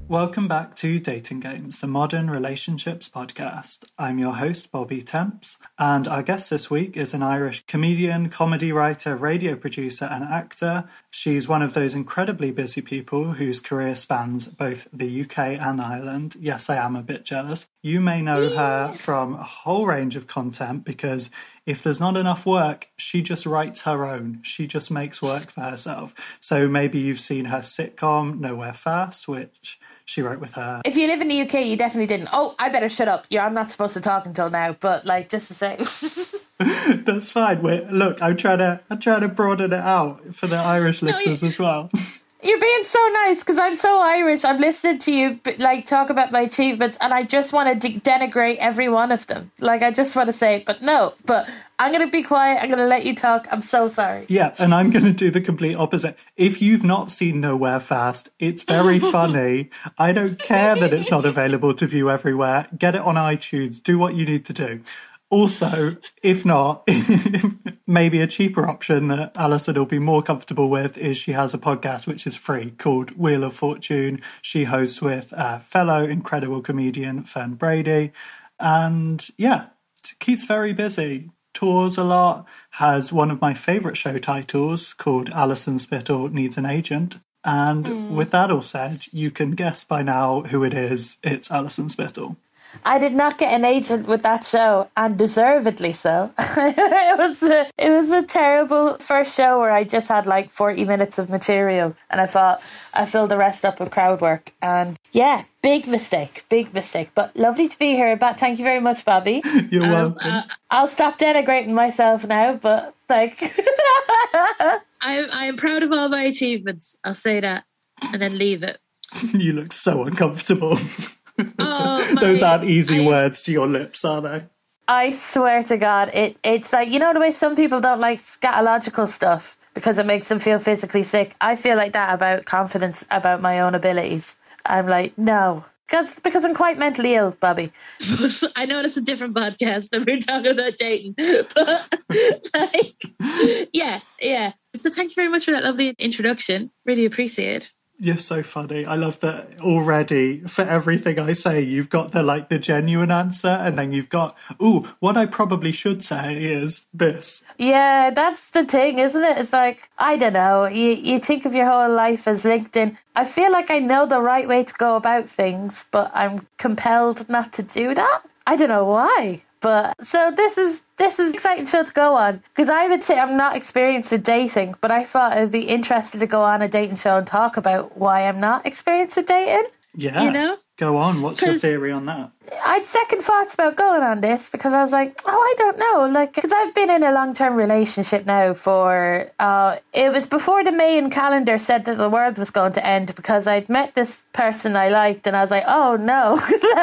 Welcome back to Dating Games, the modern relationships podcast. I'm your host, Bobby Temps, and our guest this week is an Irish comedian, comedy writer, radio producer, and actor. She's one of those incredibly busy people whose career spans both the UK and Ireland. Yes, I am a bit jealous. You may know her from a whole range of content because if there's not enough work, she just writes her own. She just makes work for herself. So maybe you've seen her sitcom, Nowhere Fast, which she wrote with her. If you live in the UK, you definitely didn't. Oh, I better shut up. I'm not supposed to talk until now, but just to say. That's fine. Look, I'm trying to broaden it out for the Irish listeners as well. You're being so nice because I'm so Irish. I've listened to you talk about my achievements and I just want to denigrate every one of them. I just want to say, but I'm going to be quiet. I'm going to let you talk. I'm so sorry. Yeah, and I'm going to do the complete opposite. If you've not seen Nowhere Fast, it's very funny. I don't care that it's not available to view everywhere. Get it on iTunes. Do what you need to do. Also, if not, maybe a cheaper option that Alison will be more comfortable with is she has a podcast which is free called Wheel of Fortune. She hosts with fellow incredible comedian Fern Brady. And yeah, keeps very busy, tours a lot, has one of my favourite show titles called Alison Spittle Needs an Agent. And with that all said, you can guess by now who it is. It's Alison Spittle. I did not get an agent with that show, and deservedly so. It was a terrible first show where I just had 40 minutes of material, and I thought I filled the rest up with crowd work. And yeah, big mistake. But lovely to be here. But thank you very much, Bobby. You're welcome. I'll stop denigrating myself now, but I am proud of all my achievements. I'll say that, and then leave it. You look so uncomfortable. Oh, those aren't easy words to your lips, are they? I swear to God, it's the way some people don't like scatological stuff because it makes them feel physically sick. I feel like that about confidence about my own abilities. I'm like, no. Because I'm quite mentally ill, Bobby. I know it's a different podcast and we're talking about dating. But, yeah. So thank you very much for that lovely introduction. Really appreciate it. You're so funny. I love that already. For everything I say, you've got the genuine answer, and then you've got, what I probably should say is this. Yeah, that's the thing, isn't it? It's I don't know. You think of your whole life as LinkedIn. I feel like I know the right way to go about things, but I'm compelled not to do that. I don't know why. But so this is an exciting show to go on because I would say I'm not experienced with dating, but I thought it'd be interesting to go on a dating show and talk about why I'm not experienced with dating. Yeah, go on. What's your theory on that? I had second thoughts about going on this because I was like, I don't know, because I've been in a long-term relationship now for it was before the Mayan calendar said that the world was going to end because I'd met this person I liked and I was like, oh no,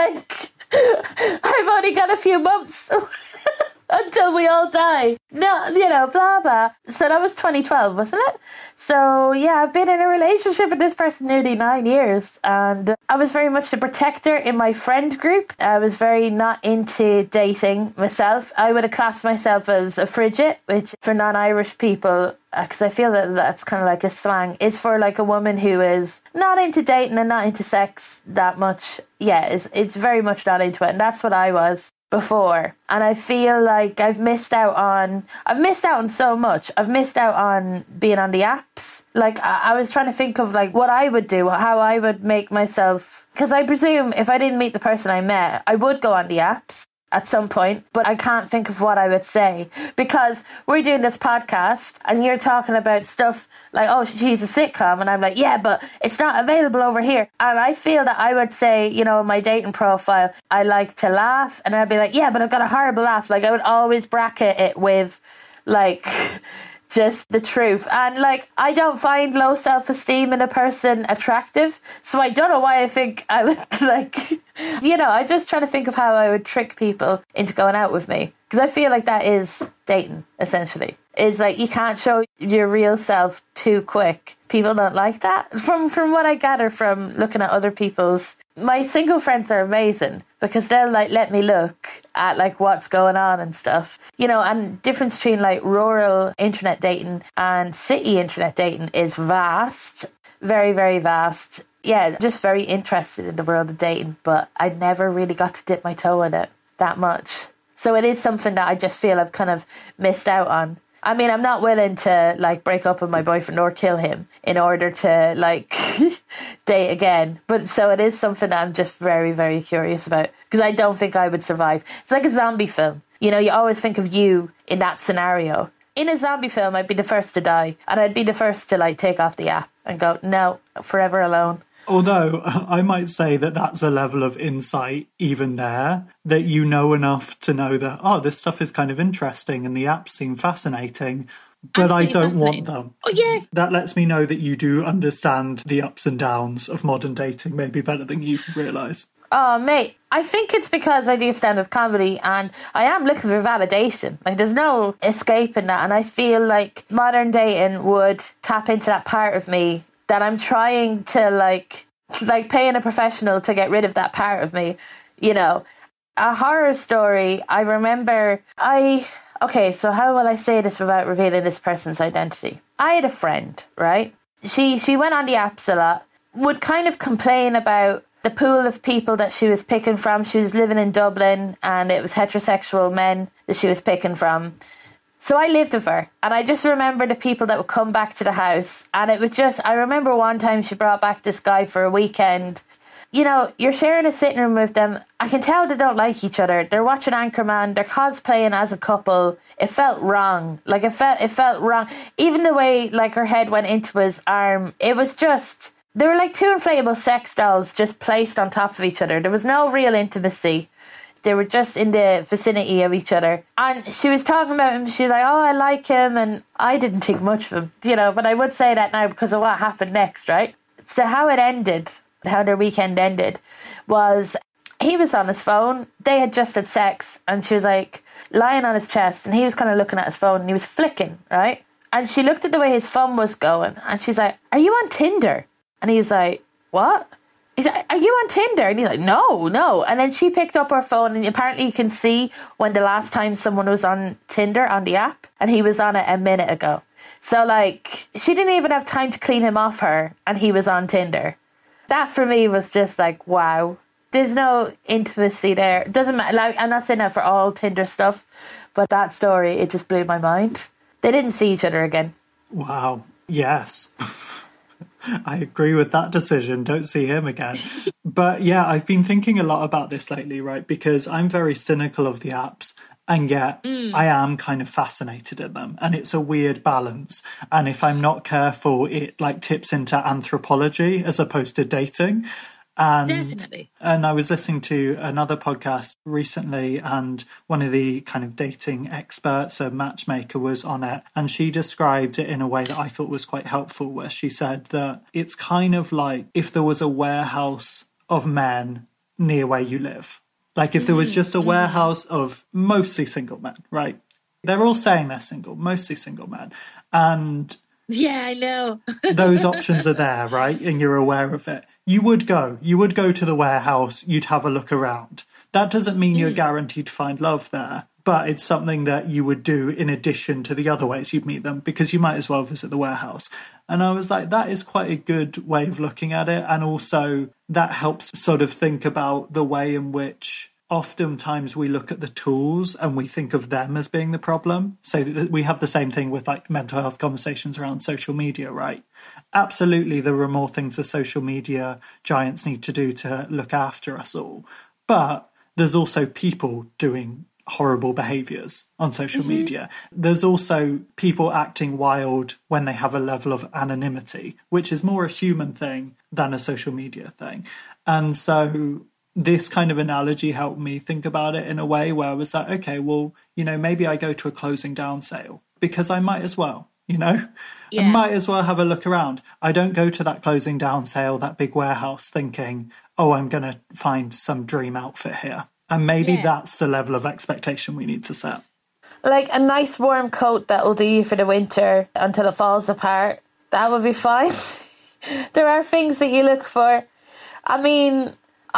I've only got a few months until we all die. No, blah, blah. So that was 2012, wasn't it? So, yeah, I've been in a relationship with this person nearly 9 years. And I was very much the protector in my friend group. I was very not into dating myself. I would have classed myself as a frigid, which for non-Irish people, because I feel that that's kind of like a slang, is for a woman who is not into dating and not into sex that much. Yeah, it's very much not into it. And that's what I was before. And I feel like I've missed out on so much. I've missed out on being on the apps. I was trying to think of what I would do, how I would make myself, because I presume if I didn't meet the person I met, I would go on the apps at some point, but I can't think of what I would say because we're doing this podcast and you're talking about stuff like, oh, she's a sitcom, and I'm like, yeah, but it's not available over here. And I feel that I would say, in my dating profile, I like to laugh, and I'd be like, yeah, but I've got a horrible laugh. I would always bracket it with just the truth. And I don't find low self-esteem in a person attractive, so I don't know why I think I would I just try to think of how I would trick people into going out with me, because I feel like that is dating essentially. Is you can't show your real self too quick. People don't like that. From what I gather from looking at other people's, my single friends are amazing because they'll let me look at what's going on and stuff. And difference between rural internet dating and city internet dating is vast. Very, very vast. yeah, just very interested in the world of dating, but I never really got to dip my toe in it that much. So it is something that I just feel I've kind of missed out on. I mean, I'm not willing to like break up with my boyfriend or kill him in order to like date again. But so it is something that I'm just very, very curious about, because I don't think I would survive. It's like a zombie film. You know, you always think of you in that scenario. In a zombie film, I'd be the first to die, and I'd be the first to like take off the app and go, no, forever alone. Although I might say that that's a level of insight even there, that you know enough to know that, oh, this stuff is kind of interesting and the apps seem fascinating, but I don't want them. Oh, yeah. That lets me know that you do understand the ups and downs of modern dating, maybe better than you realise. Oh, mate, I think it's because I do stand-up comedy and I am looking for validation. Like, there's no escaping that. And I feel like modern dating would tap into that part of me that I'm trying to, like paying a professional to get rid of that part of me, you know. A horror story, I remember, okay, so how will I say this without revealing this person's identity? I had a friend, right? She went on the apps a lot, would kind of complain about the pool of people that she was picking from. She was living in Dublin and it was heterosexual men that she was picking from. So I lived with her, and I just remember the people that would come back to the house, and it would just, I remember one time she brought back this guy for a weekend. You know, you're sharing a sitting room with them. I can tell they don't like each other. They're watching Anchorman. They're cosplaying as a couple. It felt wrong. Like, it felt wrong. Even the way, like, her head went into his arm, it was just, they were like two inflatable sex dolls just placed on top of each other. There was no real intimacy. They were just in the vicinity of each other. And she was talking about him. She was like, oh, I like him. And I didn't think much of him, you know, but I would say that now because of what happened next, right? So how it ended, how their weekend ended, was he was on his phone. They had just had sex. And she was like lying on his chest. And he was kind of looking at his phone and he was flicking, right? And she looked at the way his phone was going. And she's like, are you on Tinder? And he was like, what? He's like, are you on Tinder? And he's like, no. And then she picked up her phone, and apparently you can see when the last time someone was on Tinder on the app, and he was on it a minute ago. So, like, she didn't even have time to clean him off her, and he was on Tinder. That for me was just like, wow. There's no intimacy there. It doesn't matter. Like, I'm not saying that for all Tinder stuff, but that story, it just blew my mind. They didn't see each other again. Wow. Yes. I agree with that decision. Don't see him again. But yeah, I've been thinking a lot about this lately, right? Because I'm very cynical of the apps, and yet I am kind of fascinated in them. And it's a weird balance. And if I'm not careful, it like tips into anthropology as opposed to dating. Definitely. And I was listening to another podcast recently, and one of the kind of dating experts, a matchmaker, was on it, and she described it in a way that I thought was quite helpful, where she said that it's kind of like if there was a warehouse of men near where you live. Like if there was just a warehouse of mostly single men, right? They're all saying they're single, mostly single men. And yeah, I know. those options are there, right? And you're aware of it. You would go to the warehouse, you'd have a look around. That doesn't mean you're guaranteed to find love there, but it's something that you would do in addition to the other ways you'd meet them, because you might as well visit the warehouse. And I was like, that is quite a good way of looking at it. And also that helps sort of think about the way in which oftentimes we look at the tools and we think of them as being the problem. So we have the same thing with like mental health conversations around social media, right? Absolutely, there are more things the social media giants need to do to look after us all. But there's also people doing horrible behaviours on social media. There's also people acting wild when they have a level of anonymity, which is more a human thing than a social media thing. And so this kind of analogy helped me think about it in a way where I was like, okay, well, you know, maybe I go to a closing down sale because I might as well, you know, I might as well have a look around. I don't go to that closing down sale, that big warehouse thinking, oh, I'm going to find some dream outfit here. And maybe that's the level of expectation we need to set. Like a nice warm coat that will do you for the winter until it falls apart. That would be fine. There are things that you look for. I mean,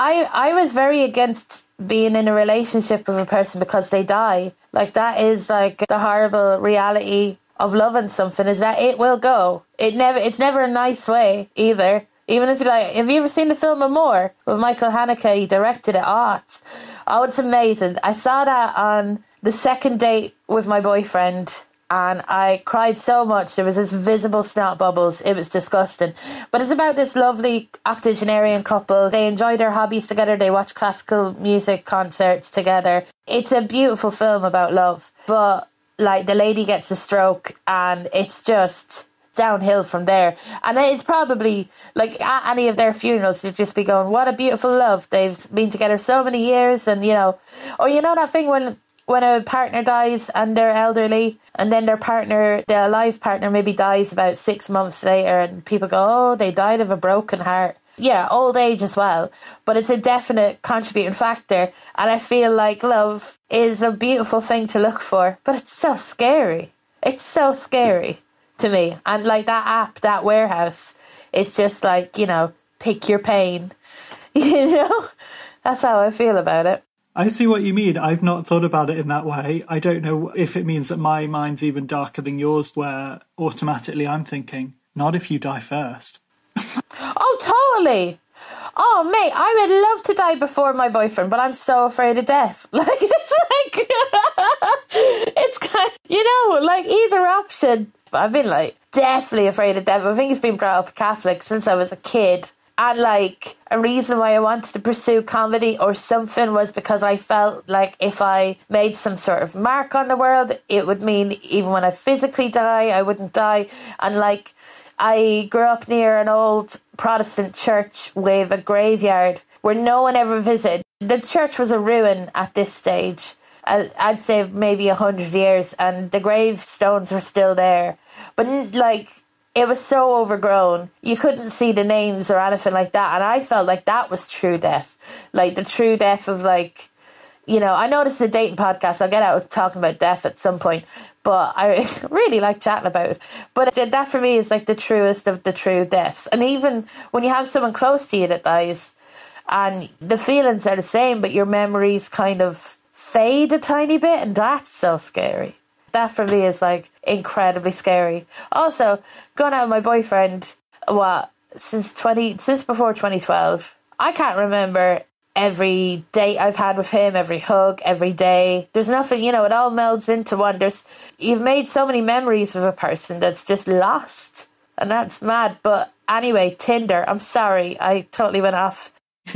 I was very against being in a relationship with a person because they die. Like that is like the horrible reality of loving something, is that it will go. It's never a nice way either. Even if you like, have you ever seen the film Amour with Michael Haneke? He directed it. It's amazing. I saw that on the second date with my boyfriend, and I cried so much. There was this visible snot bubbles. It was disgusting. But it's about this lovely octogenarian couple. They enjoy their hobbies together. They watch classical music concerts together. It's a beautiful film about love. But like, the lady gets a stroke, and it's just downhill from there. And it's probably like at any of their funerals, you'd just be going, what a beautiful love. They've been together so many years. And or that thing when a partner dies and they're elderly, and then their alive partner maybe dies about 6 months later, and people go, oh, they died of a broken heart. Yeah, old age as well, but it's a definite contributing factor. And I feel like love is a beautiful thing to look for, but it's so scary. It's so scary to me. And like that app, that Warehouse, it's just like, pick your pain. That's how I feel about it. I see what you mean. I've not thought about it in that way. I don't know if it means that my mind's even darker than yours, where automatically I'm thinking, not if you die first. Oh, totally. Oh, mate, I would love to die before my boyfriend, but I'm so afraid of death. Like, it's kind of, like either option. I've been like deathly afraid of death. I think it's been brought up Catholic since I was a kid. And like a reason why I wanted to pursue comedy or something was because I felt like if I made some sort of mark on the world, it would mean even when I physically die, I wouldn't die. And like, I grew up near an old Protestant church with a graveyard where no one ever visited. The church was a ruin at this stage. I'd say maybe 100 years, and the gravestones were still there. But like, it was so overgrown. You couldn't see the names or anything like that. And I felt like that was true death. Like the true death of like, I know this is a dating podcast. I'll get out with talking about death at some point. But I really like chatting about it. But that for me is like the truest of the true deaths. And even when you have someone close to you that dies, and the feelings are the same, but your memories kind of fade a tiny bit, and that's so scary. That for me is like incredibly scary. Also, going out with my boyfriend, since before 2012, I can't remember every date I've had with him, every hug, every day. There's nothing, it all melds into one. You've made so many memories with a person that's just lost, and that's mad. But anyway, Tinder, I'm sorry, I totally went off.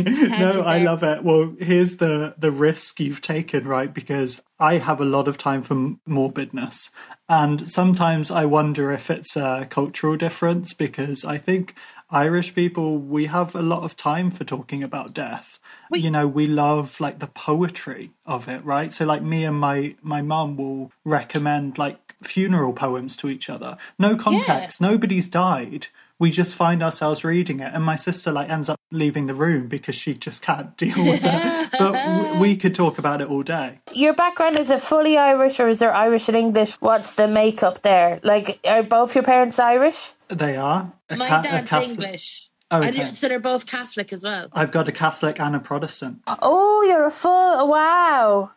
No, I love it. Well, here's the risk you've taken, right? Because I have a lot of time for morbidness. And sometimes I wonder if it's a cultural difference, because I think Irish people, we have a lot of time for talking about death. We love like the poetry of it, right? So like me and my mum will recommend like funeral poems to each other. No context, nobody's died. We just find ourselves reading it, and my sister like ends up leaving the room because she just can't deal with it. But we could talk about it all day. Your background, is it fully Irish, or is there Irish and English? What's the makeup there? Like, are both your parents Irish? They are. My dad's English. Oh, okay. So they're both Catholic as well. I've got a Catholic and a Protestant. Oh, you're a full... Wow.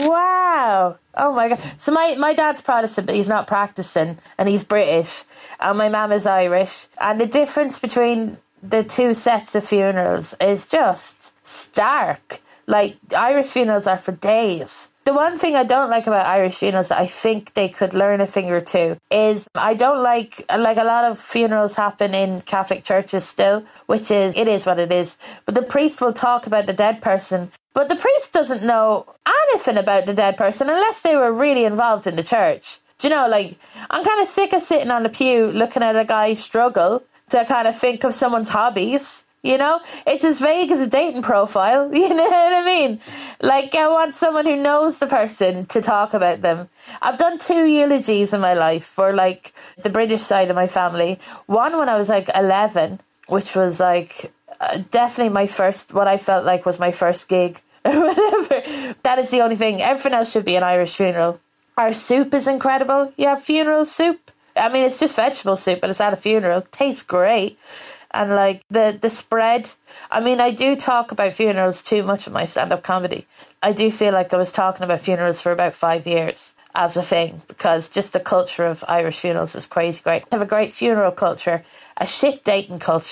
Oh my God. So my dad's Protestant, but he's not practicing, and he's British, and my mum is Irish. And the difference between the two sets of funerals is just stark. Like, Irish funerals are for days. The one thing I don't like about Irish funerals that I think they could learn a thing or two is I don't like a lot of funerals happen in Catholic churches still, which is, it is what it is. But the priest will talk about the dead person, but the priest doesn't know anything about the dead person unless they were really involved in the church. Do you know, like, I'm kind of sick of sitting on the pew looking at a guy struggle to kind of think of someone's hobbies. It's as vague as a dating profile. You know what I mean? Like, I want someone who knows the person to talk about them. I've done 2 eulogies in my life for, like, the British side of my family. One when I was, like, 11, which was, like, definitely what I felt like was my first gig or whatever. That is the only thing. Everything else should be an Irish funeral. Our soup is incredible. You have funeral soup. I mean, it's just vegetable soup, but it's at a funeral. It tastes great. And like the spread, I mean, I do talk about funerals too much in my stand-up comedy. I do feel like I was talking about funerals for about 5 years as a thing, because just the culture of Irish funerals is crazy great. They have a great funeral culture, a shit dating culture.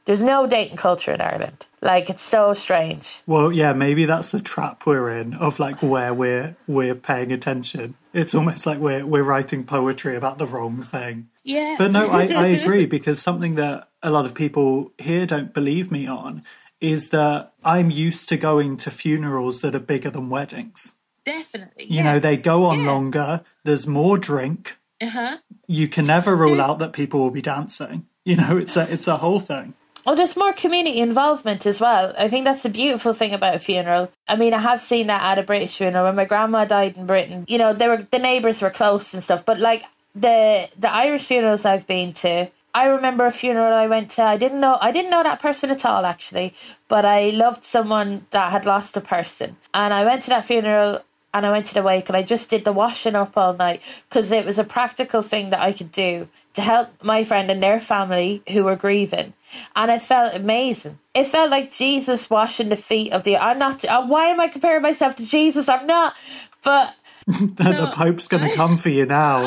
There's no dating culture in Ireland. Like, it's so strange. Well, yeah, maybe that's the trap we're in of like where we're paying attention. It's almost like we're writing poetry about the wrong thing. Yeah. But no, I agree, because something that a lot of people here don't believe me on is that I'm used to going to funerals that are bigger than weddings. Definitely. You know, they go on longer. There's more drink. Uh-huh. You can never rule out that people will be dancing. You know, it's a whole thing. Oh, there's more community involvement as well. I think that's the beautiful thing about a funeral. I mean, I have seen that at a British funeral. When my grandma died in Britain, you know, the neighbours were close and stuff. But like the Irish funerals I've been to, I remember a funeral I went to. I didn't know that person at all, actually, but I loved someone that had lost a person, and I went to that funeral. And I went to the wake, and I just did the washing up all night because it was a practical thing that I could do to help my friend and their family who were grieving. And it felt amazing. It felt like Jesus washing the feet of the... I'm not... why am I comparing myself to Jesus? I'm not. But... The Pope's going to come for you now.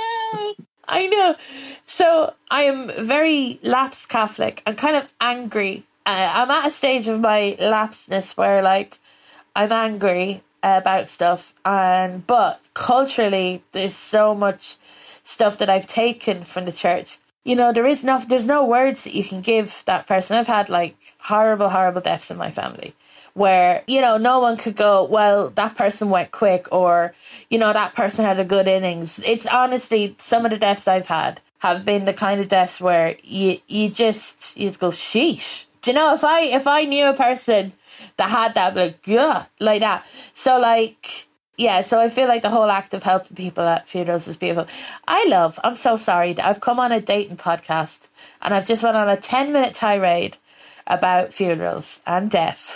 I know. So I am very lapsed Catholic. I'm kind of angry. I'm at a stage of my lapsedness where, like, I'm angry about stuff, but culturally there's so much stuff that I've taken from the church. You know, there's no words that you can give that person. I've had like horrible deaths in my family where, you know, no one could go, well, that person went quick, or, you know, that person had a good innings. It's honestly, some of the deaths I've had have been the kind of deaths where you just go, sheesh. Do you know, if I knew a person that had that, like, yeah, like that. So, like, yeah, so I feel like the whole act of helping people at funerals is beautiful. I'm so sorry that I've come on a dating podcast and I've just went on a 10-minute tirade about funerals and death.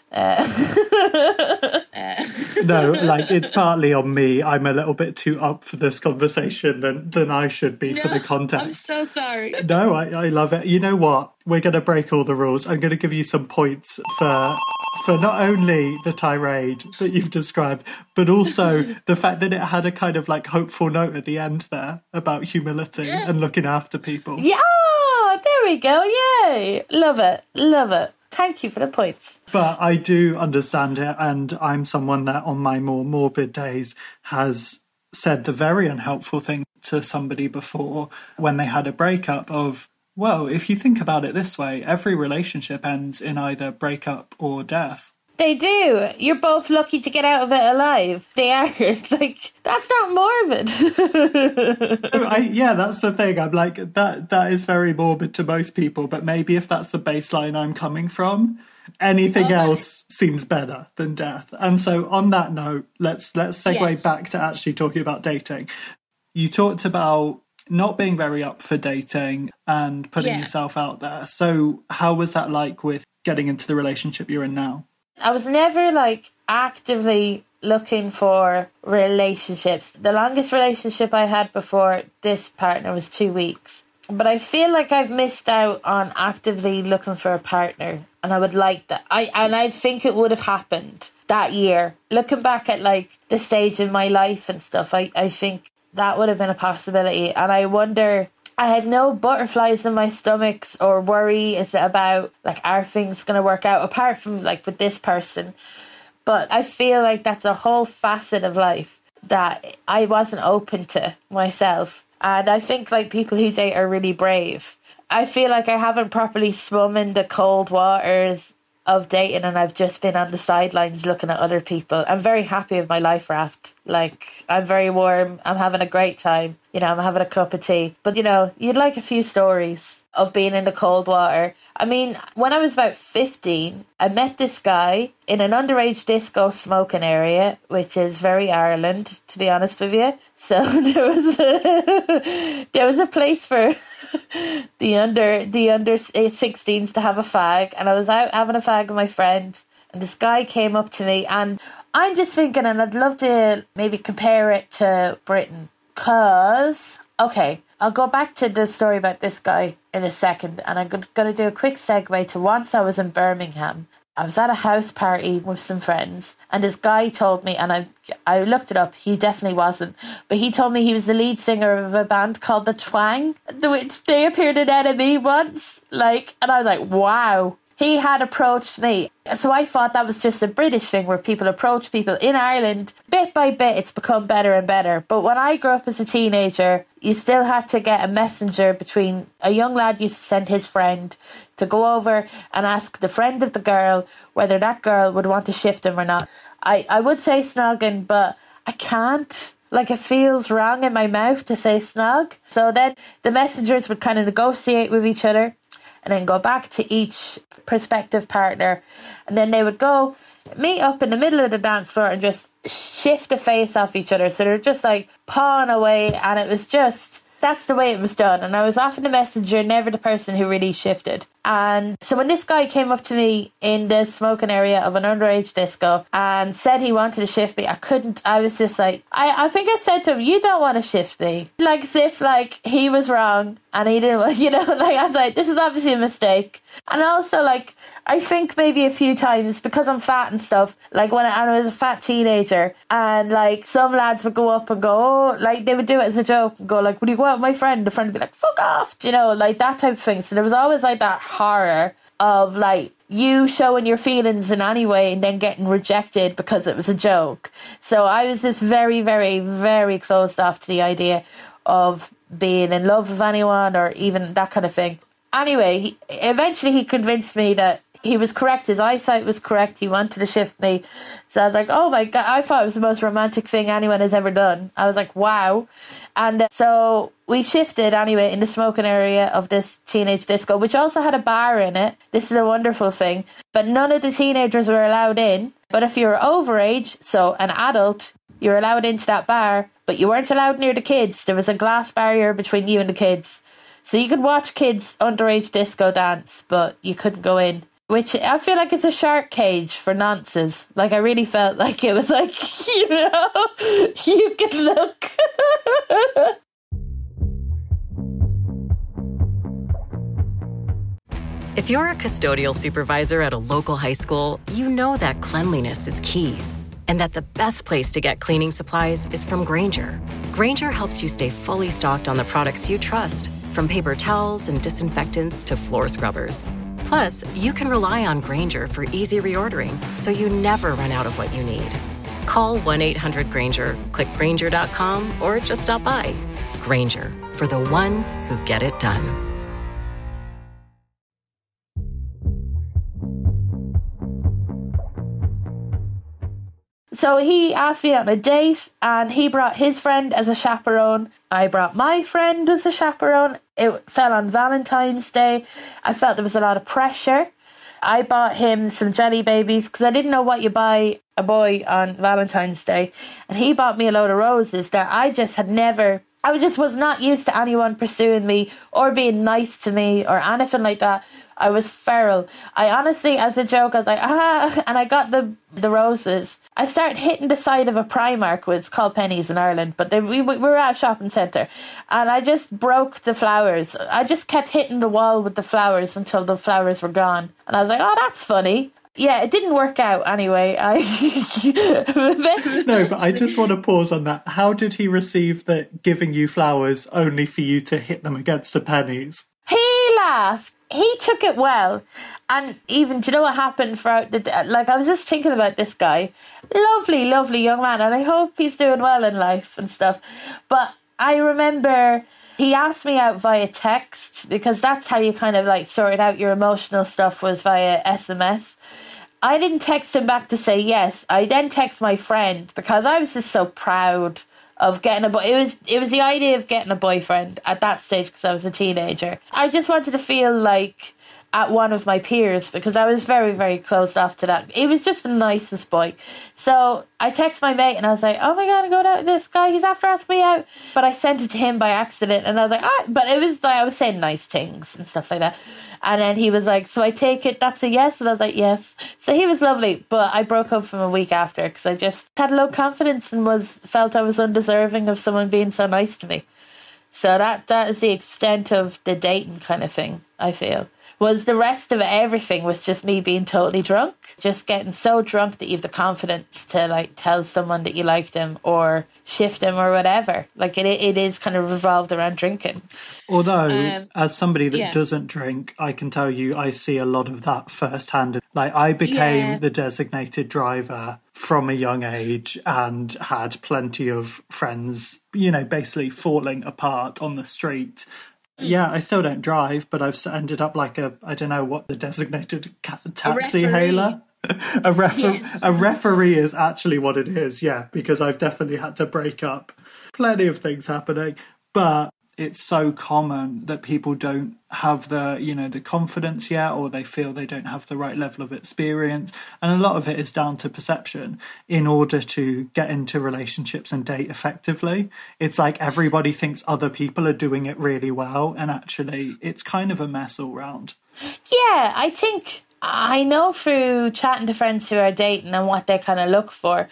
No, like, it's partly on me. I'm a little bit too up for this conversation than I should be for the context. I'm so sorry. No, I love it. You know what? We're going to break all the rules. I'm going to give you some points for not only the tirade that you've described, but also the fact that it had a kind of like hopeful note at the end there about humility and looking after people. Yeah, there we go. Yay. Love it. Thank you for the points. But I do understand it, and I'm someone that on my more morbid days has said the very unhelpful thing to somebody before when they had a breakup of, well, if you think about it this way, every relationship ends in either breakup or death. They do. You're both lucky to get out of it alive. They are. Like, that's not morbid. Yeah, that's the thing. I'm like, that is very morbid to most people, but maybe if that's the baseline I'm coming from, anything else seems better than death. And so on that note, let's segue back to actually talking about dating. You talked about not being very up for dating and putting yourself out there. So how was that like with getting into the relationship you're in now? I was never like actively looking for relationships. The longest relationship I had before this partner was 2 weeks. But I feel like I've missed out on actively looking for a partner, and I would like that. I think it would have happened that year. Looking back at like the stage in my life and stuff, I think that would have been a possibility. And I wonder, I had no butterflies in my stomachs or worry, is it about like, are things going to work out apart from like with this person? But I feel like that's a whole facet of life that I wasn't open to myself. And I think like people who date are really brave. I feel like I haven't properly swum in the cold waters of dating, and I've just been on the sidelines looking at other people. I'm very happy with my life raft. Like, I'm very warm. I'm having a great time. You know, I'm having a cup of tea. But, you know, you'd like a few stories of being in the cold water. I mean, when I was about 15, I met this guy in an underage disco smoking area, which is very Ireland, to be honest with you. So there was a place for the under 16s to have a fag, and I was out having a fag with my friend, and this guy came up to me, and I'm just thinking, and I'd love to maybe compare it to Britain, cause okay, I'll go back to the story about this guy in a second, and I'm going to do a quick segue to once I was in Birmingham, I was at a house party with some friends, and this guy told me, and I looked it up, he definitely wasn't, but he told me he was the lead singer of a band called The Twang, which they appeared in NME once, like, and I was like, wow. He had approached me. So I thought that was just a British thing where people approach people. In Ireland, bit by bit, it's become better and better. But when I grew up as a teenager, you still had to get a messenger between a young lad used to send his friend to go over and ask the friend of the girl whether that girl would want to shift him or not. I would say snogging, but I can't. Like, it feels wrong in my mouth to say snog. So then the messengers would kind of negotiate with each other and then go back to each prospective partner, and then they would go meet up in the middle of the dance floor and just shift the face off each other. So they're just like pawing away, and it was just, that's the way it was done. And I was often the messenger, never the person who really shifted. And so when this guy came up to me in the smoking area of an underage disco and said he wanted to shift me, I was just like, I think I said to him, you don't want to shift me. Like, as if, like, he was wrong and he didn't, you know, like, I was like, this is obviously a mistake. And also, like, I think maybe a few times, because I'm fat and stuff, like, when I was a fat teenager, and, like, some lads would go up and go, oh, like, they would do it as a joke and go, like, would you go out with my friend? The friend would be like, fuck off, you know, like, that type of thing. So there was always, like, that horror of, like, you showing your feelings in any way and then getting rejected because it was a joke. So I was just very, very, very closed off to the idea of being in love with anyone or even that kind of thing. Anyway, eventually he convinced me that he was correct. His eyesight was correct. He wanted to shift me. So I was like, oh my God, I thought it was the most romantic thing anyone has ever done. I was like, wow. And so we shifted anyway in the smoking area of this teenage disco, which also had a bar in it. This is a wonderful thing. But none of the teenagers were allowed in. But if you were overage, so an adult, you were allowed into that bar, but you weren't allowed near the kids. There was a glass barrier between you and the kids. So you could watch kids underage disco dance, but you couldn't go in. Which I feel like it's a shark cage for nonces. Like, I really felt like it was like, you know, you can look. If you're a custodial supervisor at a local high school, you know that cleanliness is key. And that the best place to get cleaning supplies is from Grainger. Grainger helps you stay fully stocked on the products you trust, from paper towels and disinfectants to floor scrubbers. Plus, you can rely on Grainger for easy reordering, so you never run out of what you need. Call 1-800-GRAINGER, click Grainger.com, or just stop by. Grainger, for the ones who get it done. So he asked me on a date, and he brought his friend as a chaperone. I brought my friend as a chaperone. It fell on Valentine's Day. I felt there was a lot of pressure. I bought him some jelly babies because I didn't know what you buy a boy on Valentine's Day. And he bought me a load of roses that I just had never... I just was not used to anyone pursuing me or being nice to me or anything like that. I was feral. I honestly, as a joke, I was like, and I got the roses. I started hitting the side of a Primark, it's called Pennies in Ireland, but we were at a shopping centre, and I just broke the flowers. I just kept hitting the wall with the flowers until the flowers were gone. And I was like, oh, that's funny. Yeah, it didn't work out anyway. No, but I just want to pause on that. How did he receive the giving you flowers only for you to hit them against a pennies? He laughed. He took it well. And even, do you know what happened throughout the day? Like, I was just thinking about this guy. Lovely, lovely young man. And I hope he's doing well in life and stuff. But I remember he asked me out via text, because that's how you kind of like sorted out your emotional stuff, was via SMS. I didn't text him back to say yes. I then text my friend because I was just so proud of getting it was the idea of getting a boyfriend at that stage because I was a teenager. I just wanted to feel like at one of my peers because I was very, very closed off to that. He was just the nicest boy. So I text my mate and I was like, oh my God, I'm going out with this guy. He's after asking me out. But I sent it to him by accident and I was like, but it was like I was saying nice things and stuff like that. And then he was like, so I take it that's a yes? And I was like, yes. So he was lovely, but I broke up from a week after because I just had low confidence and felt I was undeserving of someone being so nice to me. So that is the extent of the dating kind of thing, I feel. Was the rest of it, everything was just me being totally drunk, just getting so drunk that you have the confidence to like tell someone that you like them or shift them or whatever. Like it is kind of revolved around drinking. Although, as somebody that doesn't drink, I can tell you I see a lot of that firsthand. Like, I became the designated driver from a young age and had plenty of friends, basically falling apart on the street. Yeah, I still don't drive, but I've ended up like I don't know what the designated taxi hailer. A referee is actually what it is, yeah, because I've definitely had to break up. Plenty of things happening, but it's so common that people don't have the confidence yet, or they feel they don't have the right level of experience. And a lot of it is down to perception in order to get into relationships and date effectively. It's like everybody thinks other people are doing it really well, and actually it's kind of a mess all round. Yeah, I think I know through chatting to friends who are dating and what they kind of look for,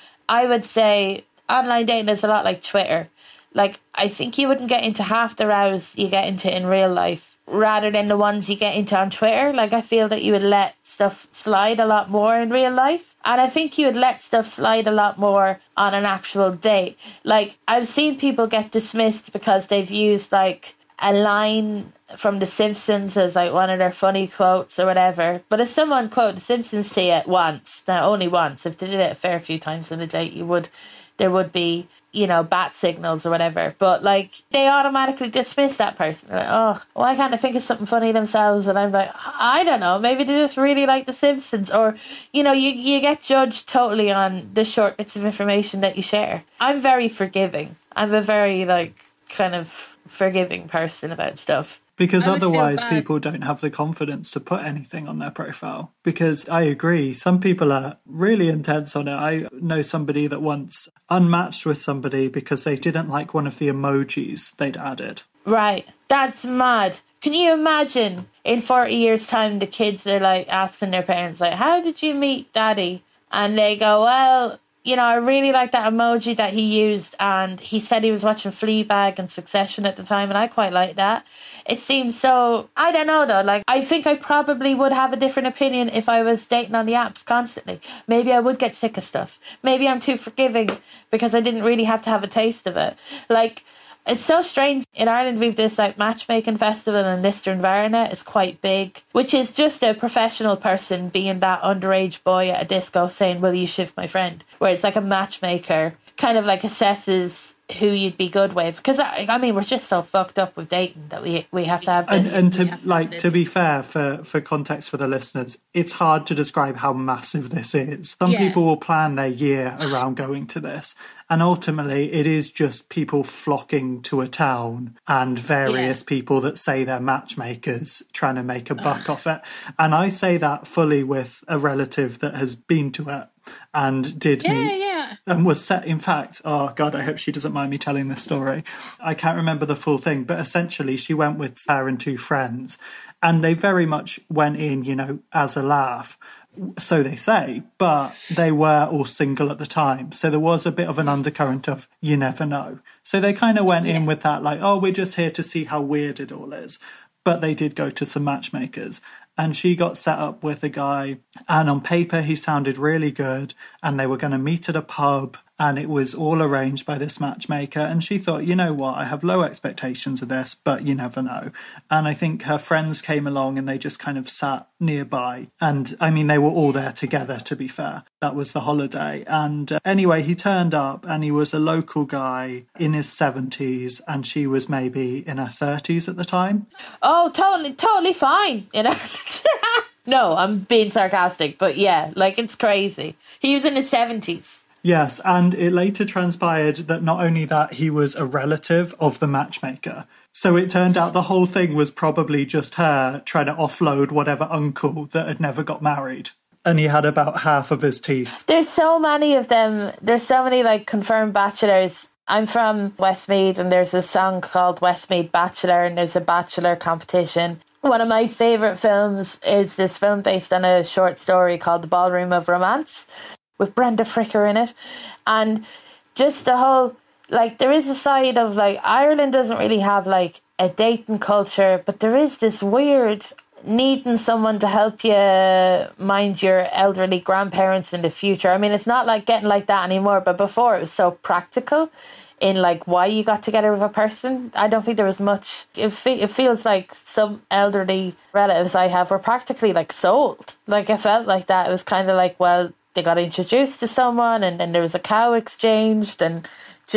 I would say online dating is a lot like Twitter. Like, I think you wouldn't get into half the rows you get into in real life rather than the ones you get into on Twitter. Like, I feel that you would let stuff slide a lot more in real life. And I think you would let stuff slide a lot more on an actual date. Like, I've seen people get dismissed because they've used, like, a line from The Simpsons as, like, one of their funny quotes or whatever. But if someone quoted The Simpsons to you once, now only once, if they did it a fair few times in a date, there would be, bat signals or whatever. But, like, they automatically dismiss that person. They're like, oh, why can't they think of something funny themselves? And I'm like, I don't know. Maybe they just really like The Simpsons. Or, you get judged totally on the short bits of information that you share. I'm very forgiving. I'm a very, like, kind of forgiving person about stuff. Because otherwise people don't have the confidence to put anything on their profile. Because I agree, some people are really intense on it. I know somebody that once unmatched with somebody because they didn't like one of the emojis they'd added. Right. That's mad. Can you imagine in 40 years' time the kids are like asking their parents, like, how did you meet Daddy? And they go, well, I really like that emoji that he used, and he said he was watching Fleabag and Succession at the time, and I quite like that. It seems so, I don't know though, like, I think I probably would have a different opinion if I was dating on the apps constantly. Maybe I would get sick of stuff. Maybe I'm too forgiving because I didn't really have to have a taste of it. Like, it's so strange. In Ireland, we've this like matchmaking festival in Lister and Varna. It's quite big, which is just a professional person being that underage boy at a disco saying, will you shift my friend? Where it's like a matchmaker kind of like assesses who you'd be good with. Because, I mean, we're just so fucked up with dating that we have to have this. And to be fair, for context for the listeners, it's hard to describe how massive this is. Some people will plan their year around going to this. And ultimately, it is just people flocking to a town and various people that say they're matchmakers trying to make a buck off it. And I say that fully with a relative that has been to it and did meet and was set. In fact, oh God, I hope she doesn't mind me telling this story. I can't remember the full thing, but essentially she went with her and two friends and they very much went in, as a laugh. So they say, but they were all single at the time. So there was a bit of an undercurrent of you never know. So they kind of went in with that like, oh, we're just here to see how weird it all is. But they did go to some matchmakers. And she got set up with a guy. And on paper, he sounded really good. And they were going to meet at a pub. And it was all arranged by this matchmaker. And she thought, you know what, I have low expectations of this, but you never know. And I think her friends came along and they just kind of sat nearby. And I mean, they were all there together, to be fair. That was the holiday. And anyway, he turned up and he was a local guy in his 70s. And she was maybe in her 30s at the time. Oh, totally fine in Ireland. No, I'm being sarcastic. But yeah, like it's crazy. He was in his 70s. Yes, and it later transpired that not only that, he was a relative of the matchmaker. So it turned out the whole thing was probably just her trying to offload whatever uncle that had never got married. And he had about half of his teeth. There's so many of them. There's so many like confirmed bachelors. I'm from Westmeath and there's a song called Westmeath Bachelor and there's a bachelor competition. One of my favourite films is this film based on a short story called The Ballroom of Romance, with Brenda Fricker in it. And just the whole, like, there is a side of, like, Ireland doesn't really have, like, a dating culture, but there is this weird needing someone to help you mind your elderly grandparents in the future. I mean, it's not like getting like that anymore, but before it was so practical in like why you got together with a person. I don't think there was much. It feels like some elderly relatives I have were practically like sold. Like it felt like that. It was kind of like, well, they got introduced to someone and then there was a cow exchanged and,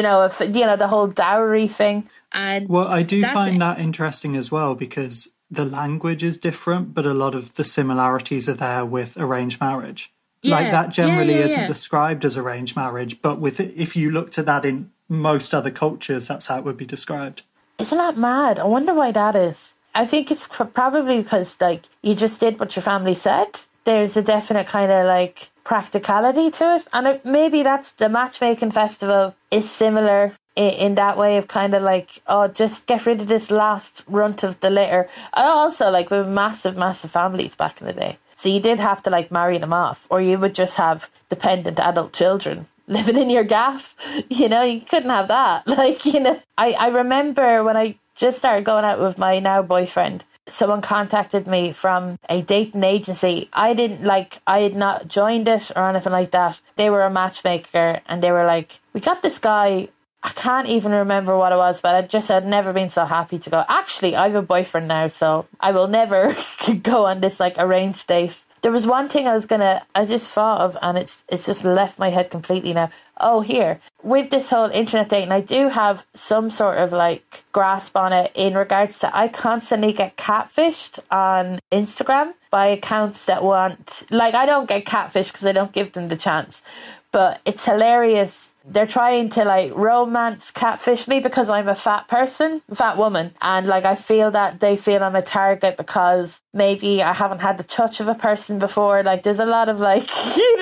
the whole dowry thing. And well, I do find that interesting as well because the language is different, but a lot of the similarities are there with arranged marriage. Like that generally isn't described as arranged marriage, but if you looked at that in most other cultures, that's how it would be described. Isn't that mad? I wonder why that is. I think it's probably because like you just did what your family said. There's a definite kind of like practicality to it, and maybe that's the matchmaking festival is similar in that way of kind of like, oh, just get rid of this last runt of the litter. I also like with massive families back in the day, so you did have to like marry them off, or you would just have dependent adult children living in your gaff. You couldn't have that. Like, I remember when I just started going out with my now boyfriend, someone contacted me from a dating agency. I had not joined it or anything like that. They were a matchmaker and they were like, we got this guy. I can't even remember what it was, but I'd never been so happy to go. Actually, I have a boyfriend now, so I will never go on this like arranged date. There was one thing I just thought of, and it's just left my head completely now. Oh, here, with this whole internet dating, I do have some sort of like grasp on it in regards to I constantly get catfished on Instagram by accounts that want, like, I don't get catfished because I don't give them the chance, but it's hilarious. They're trying to like romance catfish me because I'm a fat woman. And like, I feel that they feel I'm a target because maybe I haven't had the touch of a person before. Like there's a lot of like,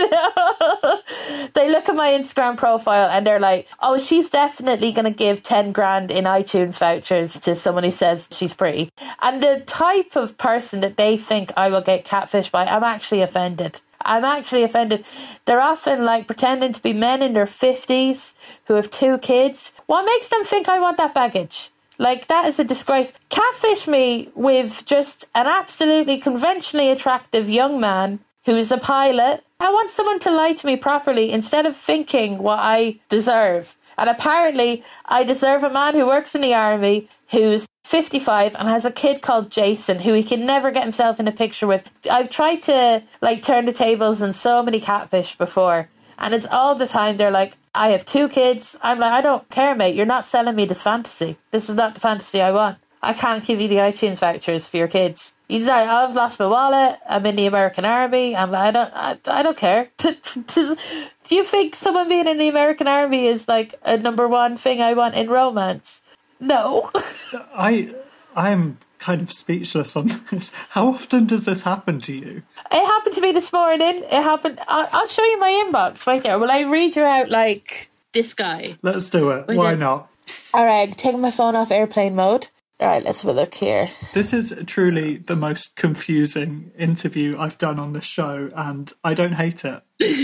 they look at my Instagram profile and they're like, oh, she's definitely going to give 10 grand in iTunes vouchers to someone who says she's pretty. And the type of person that they think I will get catfished by, I'm actually offended. They're often like pretending to be men in their 50s who have 2 kids. What makes them think I want that baggage? Like, that is a disgrace. Catfish me with just an absolutely conventionally attractive young man who is a pilot. I want someone to lie to me properly instead of thinking what I deserve. And apparently I deserve a man who works in the army, who's 55 and has a kid called Jason who he can never get himself in a picture with. I've tried to like turn the tables on so many catfish before, and it's all the time they're like, I have 2 kids. I'm like, I don't care, mate. You're not selling me this fantasy. This is not the fantasy I want. I can't give you the iTunes vouchers for your kids. You say, I've lost my wallet. I'm in the American Army. I'm like, I don't care. Do you think someone being in the American Army is like a number one thing I want in romance? No. I'm kind of speechless on this. How often does this happen to you? It happened to me this morning. It happened. I'll show you my inbox right there. Will I read you out like this guy? Let's do it. Why not? All right, taking my phone off airplane mode. All right, let's have a look here. This is truly the most confusing interview I've done on this show, and I don't hate it.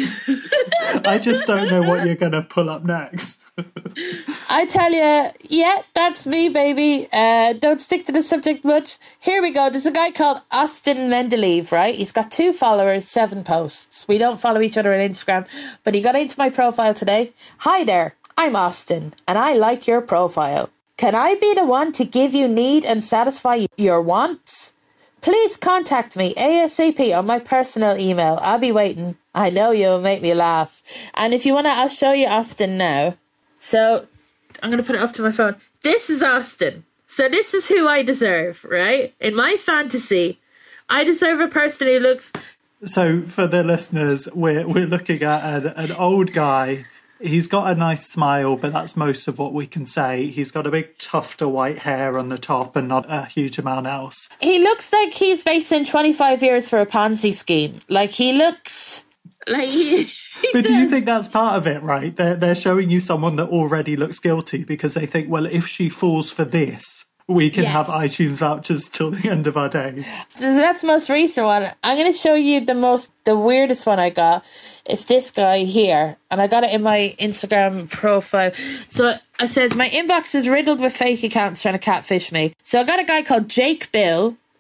I just don't know what you're going to pull up next. I tell you, yeah, that's me, baby. Don't stick to the subject much. Here we go. There's a guy called Austin Mendeleev, right? He's got 2 followers, 7 posts. We don't follow each other on Instagram, but he got into my profile today. Hi there, I'm Austin, and I like your profile. Can I be the one to give you need and satisfy your wants? Please contact me ASAP on my personal email. I'll be waiting. I know you'll make me laugh. And if you want to, I'll show you Austin now. So I'm going to put it up to my phone. This is Austin. So this is who I deserve, right? In my fantasy, I deserve a person who looks... So for the listeners, we're looking at an old guy. He's got a nice smile, but that's most of what we can say. He's got a big tuft of white hair on the top and not a huge amount else. He looks like he's facing 25 years for a Ponzi scheme. Like, he looks... like But do you think that's part of it, right? They're showing you someone that already looks guilty because they think, well, if she falls for this, we can have iTunes vouchers till the end of our days. So that's the most recent one. I'm going to show you the weirdest one I got. It's this guy here, and I got it in my Instagram profile. So it says, my inbox is riddled with fake accounts trying to catfish me. So I got a guy called Jake Bill,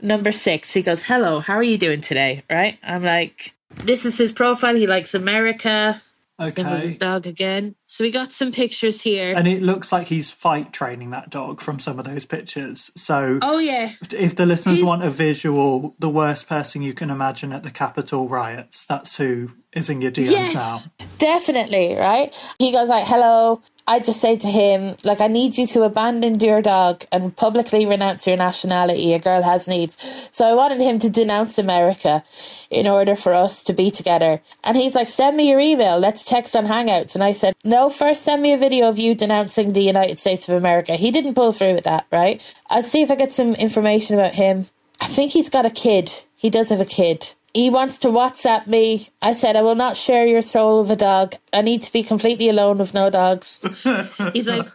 number 6. He goes, hello, how are you doing today? Right? I'm like, this is his profile. He likes America. Okay. His dog again. So we got some pictures here. And it looks like he's fight training that dog from some of those pictures. So oh yeah, if the listeners want a visual, the worst person you can imagine at the Capitol riots, that's who is in your DMs now. Definitely, right? He goes like, hello. I just say to him, like, I need you to abandon your dog and publicly renounce your nationality. A girl has needs. So I wanted him to denounce America in order for us to be together. And he's like, send me your email. Let's text on Hangouts. And I said, no, first send me a video of you denouncing the United States of America. He didn't pull through with that, right? I'll see if I get some information about him. I think he's got a kid. He does have a kid. He wants to WhatsApp me. I said, I will not share your soul of a dog. I need to be completely alone with no dogs. He's like...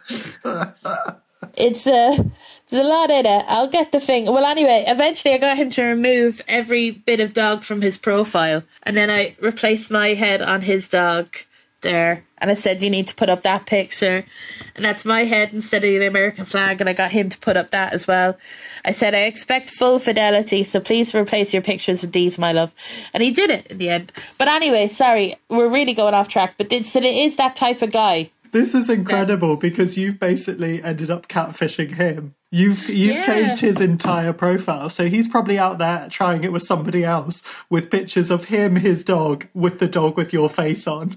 There's a lot in it. I'll get the thing. Well, anyway, eventually I got him to remove every bit of dog from his profile. And then I replaced my head on his dog there. And I said, you need to put up that picture. And that's my head instead of the American flag. And I got him to put up that as well. I said, I expect full fidelity, so please replace your pictures with these, my love. And he did it in the end. But anyway, sorry, we're really going off track. But it is that type of guy. This is incredible because you've basically ended up catfishing him. You've changed his entire profile. So he's probably out there trying it with somebody else with pictures of him, his dog, with the dog with your face on.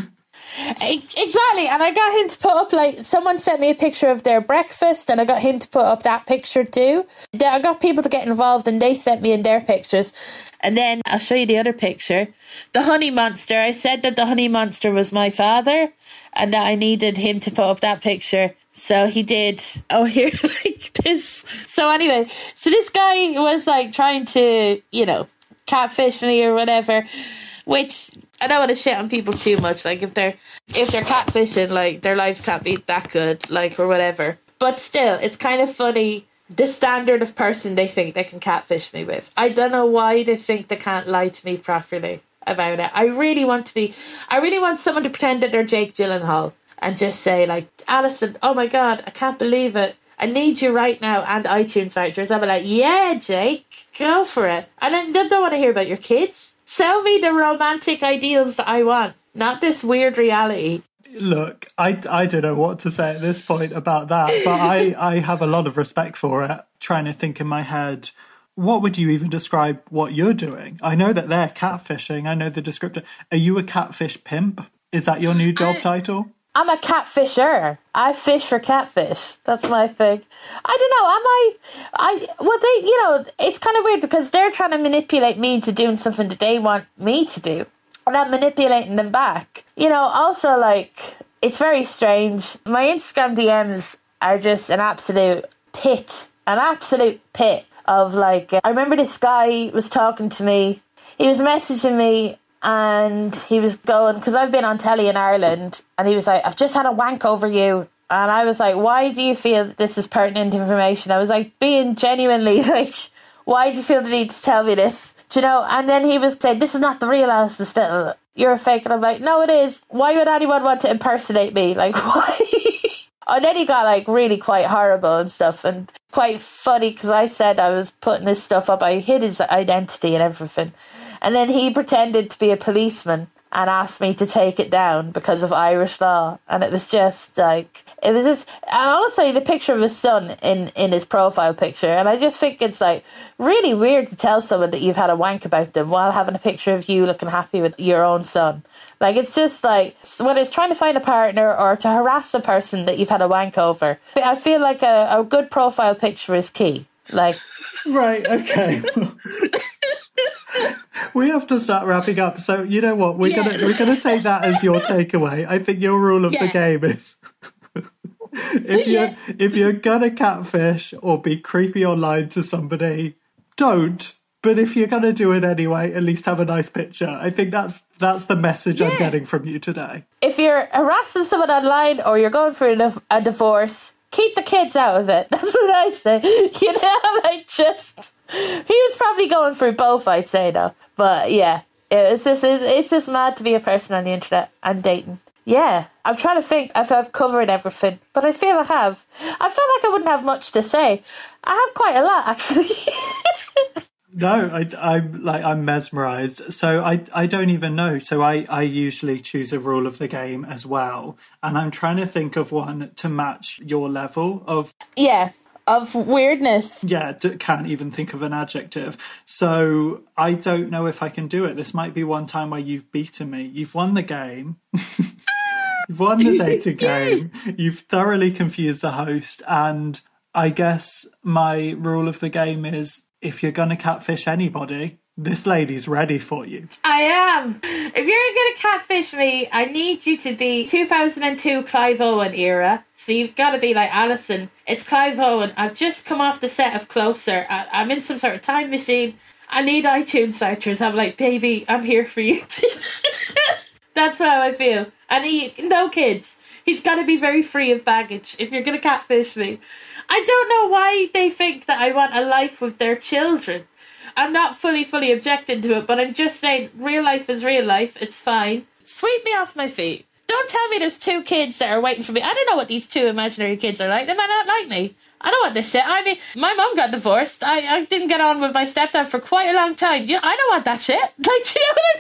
Exactly, and I got him to put up, like, someone sent me a picture of their breakfast and I got him to put up that picture too. I got people to get involved and they sent me in their pictures. And then I'll show you the other picture. The honey monster, I said that the honey monster was my father and that I needed him to put up that picture. So he did. Oh, here, like this. So anyway, so this guy was like trying to, catfish me or whatever, which I don't want to shit on people too much. Like if they're catfishing, like their lives can't be that good, like, or whatever. But still, it's kind of funny the standard of person they think they can catfish me with. I don't know why they think they can't lie to me properly about it. I really want someone to pretend that they're Jake Gyllenhaal and just say, like, Alison, oh my God, I can't believe it. I need you right now, and iTunes vouchers. I'll be like, yeah, Jake, go for it. And then they don't want to hear about your kids. Sell me the romantic ideals that I want, not this weird reality. Look, I don't know what to say at this point about that, but I have a lot of respect for it. Trying to think in my head, what would you even describe what you're doing? I know that they're catfishing. I know the descriptor. Are you a catfish pimp? Is that your new job title? I'm a catfisher. I fish for catfish. That's my thing. I don't know. It's kind of weird because they're trying to manipulate me into doing something that they want me to do. And I'm manipulating them back. Also, like, it's very strange. My Instagram DMs are just an absolute pit of, like, I remember this guy was talking to me. He was messaging me. And he was going, because I've been on telly in Ireland, and he was like, I've just had a wank over you. And I was like, why do you feel that this is pertinent information? I was like, being genuinely like, why do you feel the need to tell me this? Do you know? And then he was saying, this is not the real Alison Spittle. You're a fake. And I'm like, no, it is. Why would anyone want to impersonate me? Like, why? And then he got, like, really quite horrible and stuff, and quite funny because I said I was putting this stuff up. I hid his identity and everything. And then he pretended to be a policeman and asked me to take it down because of Irish law. And it was just like, it was this, also the picture of his son in his profile picture. And I just think it's like really weird to tell someone that you've had a wank about them while having a picture of you looking happy with your own son. Like, it's just like, whether it's trying to find a partner or to harass a person that you've had a wank over, I feel like a good profile picture is key. Like, right, okay. We have to start wrapping up. So you know what? We're gonna take that as your takeaway. I think your rule of the game is if you're gonna catfish or be creepy online to somebody, don't. But if you're gonna do it anyway, at least have a nice picture. I think that's the message I'm getting from you today. If you're harassing someone online or you're going for a divorce, keep the kids out of it. That's what I say. Like, just. He was probably going through both, I'd say, though. But yeah, it's just mad to be a person on the internet and dating. Yeah, I'm trying to think if I've covered everything, but I feel I have. I felt like I wouldn't have much to say. I have quite a lot, actually. No, I'm mesmerized. So I don't even know. So I usually choose a rule of the game as well, and I'm trying to think of one to match your level of of weirdness. Yeah, can't even think of an adjective. So I don't know if I can do it. This might be one time where you've beaten me. You've won the game. You've won the dating game. You've thoroughly confused the host. And I guess my rule of the game is if you're going to catfish anybody, this lady's ready for you. I am. If you're going to catfish me, I need you to be 2002 Clive Owen era. So you've got to be like Alison. It's Clive Owen. I've just come off the set of Closer. I'm in some sort of time machine. I need iTunes vouchers. I'm like, baby, I'm here for you. That's how I feel. And no kids. He's got to be very free of baggage if you're going to catfish me. I don't know why they think that I want a life with their children. I'm not fully objecting to it, but I'm just saying real life is real life. It's fine. Sweep me off my feet. Don't tell me there's 2 kids that are waiting for me. I don't know what these 2 imaginary kids are like. They might not like me. I don't want this shit. I mean, my mum got divorced. I didn't get on with my stepdad for quite a long time. I don't want that shit. Like, do you know what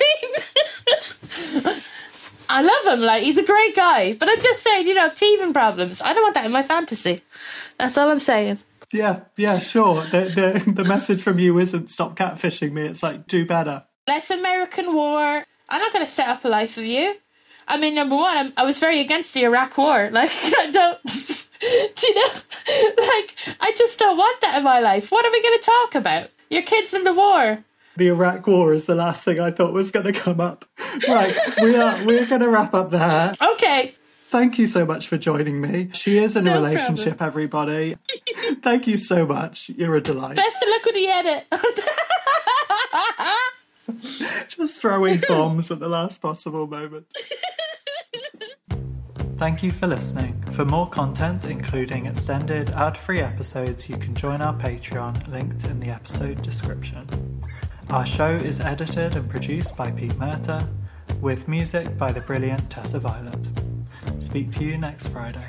I mean? I love him. Like, he's a great guy. But I'm just saying, teething problems. I don't want that in my fantasy. That's all I'm saying. Yeah, sure. The message from you isn't stop catfishing me. It's like, do better. Less American war. I'm not going to set up a life with you. I mean, number one, I was very against the Iraq war. Like, I don't... do you know? Like, I just don't want that in my life. What are we going to talk about? Your kids in the war. The Iraq war is the last thing I thought was going to come up. Right, we're going to wrap up there. Okay. Thank you so much for joining me. She is in a relationship, problem. Everybody. Thank you so much. You're a delight. Best of luck with the edit. Just throwing bombs at the last possible moment. Thank you for listening. For more content, including extended ad-free episodes, you can join our Patreon, linked in the episode description. Our show is edited and produced by Pete Murta, with music by the brilliant Tessa Violet. Speak to you next Friday.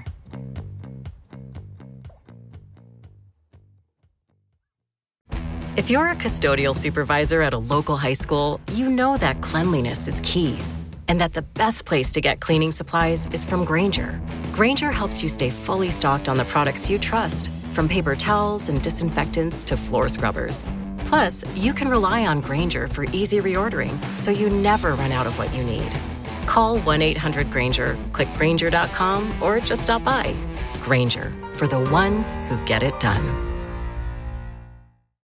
If you're a custodial supervisor at a local high school, you know that cleanliness is key, and that the best place to get cleaning supplies is from Grainger. Grainger helps you stay fully stocked on the products you trust, from paper towels and disinfectants to floor scrubbers. Plus, you can rely on Grainger for easy reordering, so you never run out of what you need. Call 1-800-GRAINGER, click Grainger.com, or just stop by. Grainger, for the ones who get it done.